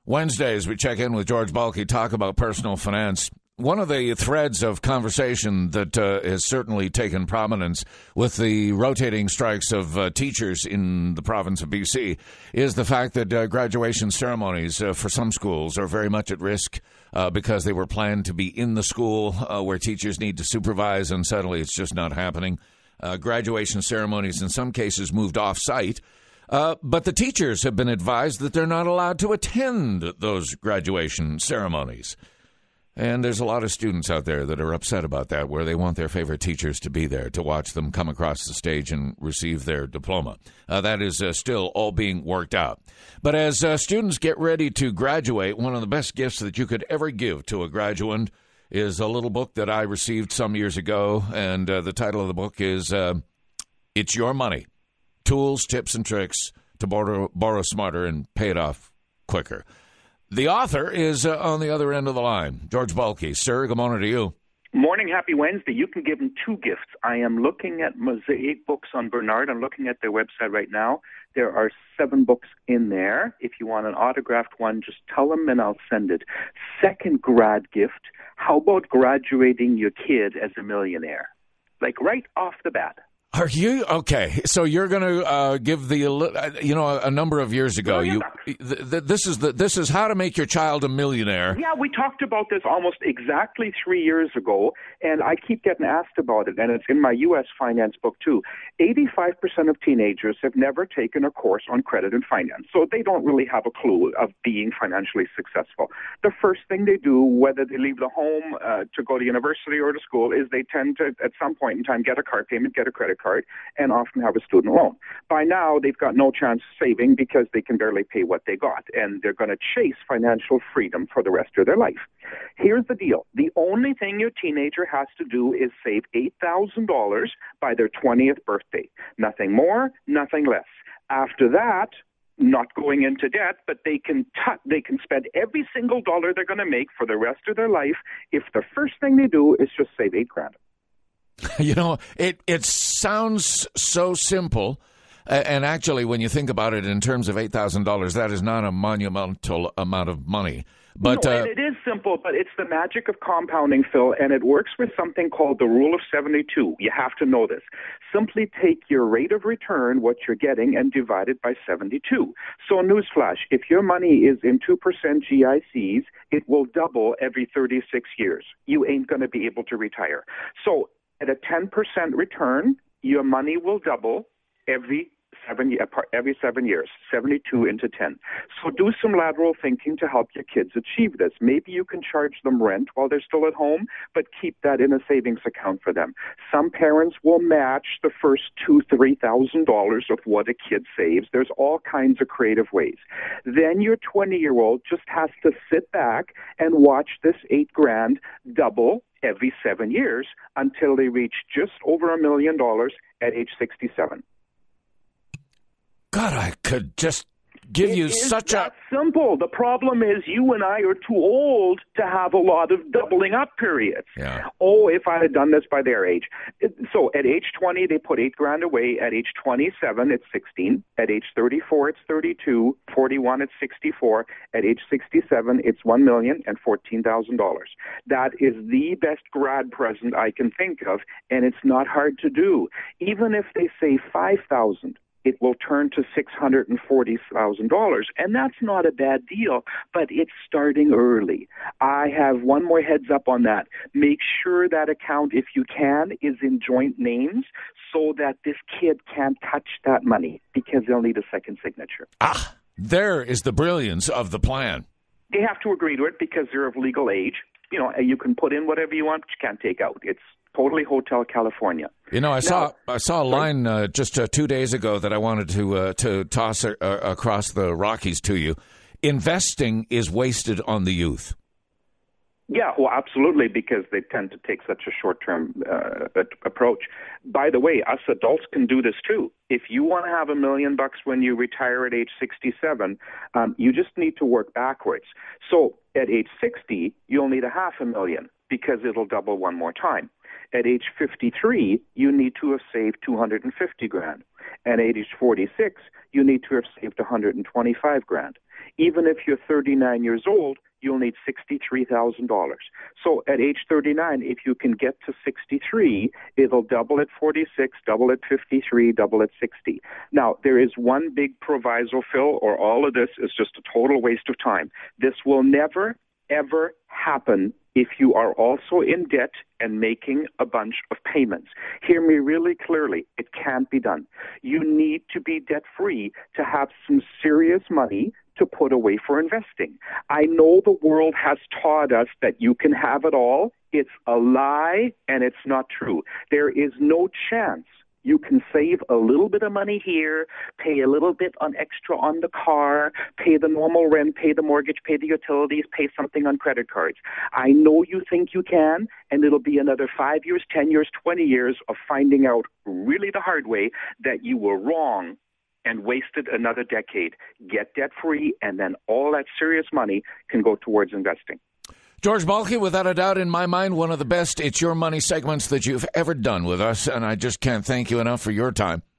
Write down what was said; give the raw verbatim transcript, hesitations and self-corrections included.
Wednesdays, we check in with George Balke, talk about personal finance. One of the threads of conversation that uh, has certainly taken prominence with the rotating strikes of uh, teachers in the province of B C is the fact that uh, graduation ceremonies uh, for some schools are very much at risk uh, because they were planned to be in the school uh, where teachers need to supervise, and suddenly it's just not happening. Uh, graduation ceremonies in some cases moved off-site. Uh, but the teachers have been advised that they're not allowed to attend those graduation ceremonies. And there's a lot of students out there that are upset about that, where they want their favorite teachers to be there to watch them come across the stage and receive their diploma. Uh, that is uh, still all being worked out. But as uh, students get ready to graduate, one of the best gifts that you could ever give to a graduand is a little book that I received some years ago. And uh, the title of the book is uh, It's Your Money. Tools, tips, and tricks to borrow, borrow smarter and pay it off quicker. The author is uh, on the other end of the line. George Balke. Sir, good morning to you. Morning, happy Wednesday. You can give him two gifts. I am looking at Mosaic Books on Bernard. I'm looking at their website right now. There are seven books in there. If you want an autographed one, just tell them and I'll send it. Second grad gift, how about graduating your kid as a millionaire? Like right off the bat. Are you okay? So you're going to uh, give the uh, you know a number of years ago. You th- th- this is the this is how to make your child a millionaire. Yeah, we talked about this almost exactly three years ago, and I keep getting asked about it, and it's in my U S finance book too. eighty-five percent of teenagers have never taken a course on credit and finance, so they don't really have a clue of being financially successful. The first thing they do, whether they leave the home uh, to go to university or to school, is they tend to, at some point in time, get a car payment, get a credit card, and often have a student loan. By now, they've got no chance of saving because they can barely pay what they got, and they're going to chase financial freedom for the rest of their life. Here's the deal. The only thing your teenager has to do is save eight thousand dollars by their twentieth birthday. Nothing more, nothing less. After that, not going into debt, but they can t- they can spend every single dollar they're going to make for the rest of their life if the first thing they do is just save eight grand. You know, it, it sounds so simple, and actually, when you think about it in terms of eight thousand dollars, that is not a monumental amount of money. But no, uh, and it is simple, but it's the magic of compounding, Phil, and it works with something called the rule of seventy-two. You have to know this. Simply take your rate of return, what you're getting, and divide it by seventy-two. So newsflash, if your money is in two percent G I Cs, it will double every thirty-six years. You ain't going to be able to retire. So at a ten percent return, your money will double every seven every seven years, seventy-two into ten. So do some lateral thinking to help your kids achieve this. Maybe you can charge them rent while they're still at home, but keep that in a savings account for them. Some parents will match the first two, three thousand dollars of what a kid saves. There's all kinds of creative ways. Then your twenty-year-old just has to sit back and watch this eight grand double every seven years until they reach just over a million dollars at age sixty-seven. God, I could just give it you is such that a... simple. The problem is you and I are too old to have a lot of doubling up periods. Yeah. Oh, if I had done this by their age. So at age twenty, they put eight grand away. At age twenty-seven, it's sixteen. At age thirty-four, it's thirty-two. forty-one, it's sixty-four. At age sixty-seven, it's one million and fourteen thousand dollars. That is the best grad present I can think of, and it's not hard to do. Even if they save five thousand dollars, it will turn to six hundred forty thousand dollars. And that's not a bad deal, but it's starting early. I have one more heads up on that. Make sure that account, if you can, is in joint names so that this kid can't touch that money because they'll need a second signature. Ah, there is the brilliance of the plan. They have to agree to it because they're of legal age. You know, you can put in whatever you want, but you can't take out. It's totally Hotel California. You know, I now, saw I saw a line uh, just uh, two days ago that I wanted to uh, to toss uh, across the Rockies to you. Investing is wasted on the youth. Yeah, well, absolutely, because they tend to take such a short-term uh, approach. By the way, us adults can do this too. If you want to have a million bucks when you retire at age sixty-seven, um, you just need to work backwards. So at age sixty, you'll need a half a million because it'll double one more time. At age fifty-three, you need to have saved two hundred fifty grand. And at age forty-six, you need to have saved one hundred twenty-five grand. Even if you're thirty-nine years old, you'll need sixty-three thousand dollars. So at age thirty-nine, if you can get to sixty-three, it'll double at forty-six, double at fifty-three, double at sixty. Now, there is one big proviso, Phil, or all of this is just a total waste of time. This will never, ever happen if you are also in debt and making a bunch of payments. Hear me really clearly. It can't be done. You need to be debt-free to have some serious money to put away for investing. I know the world has taught us that you can have it all. It's a lie, and it's not true. There is no chance you can save a little bit of money here, pay a little bit on extra on the car, pay the normal rent, pay the mortgage, pay the utilities, pay something on credit cards. I know you think you can, and it'll be another five years, ten years, twenty years of finding out really the hard way that you were wrong and wasted another decade. Get debt-free, and then all that serious money can go towards investing. George Balke, without a doubt, in my mind, one of the best It's Your Money segments that you've ever done with us, and I just can't thank you enough for your time.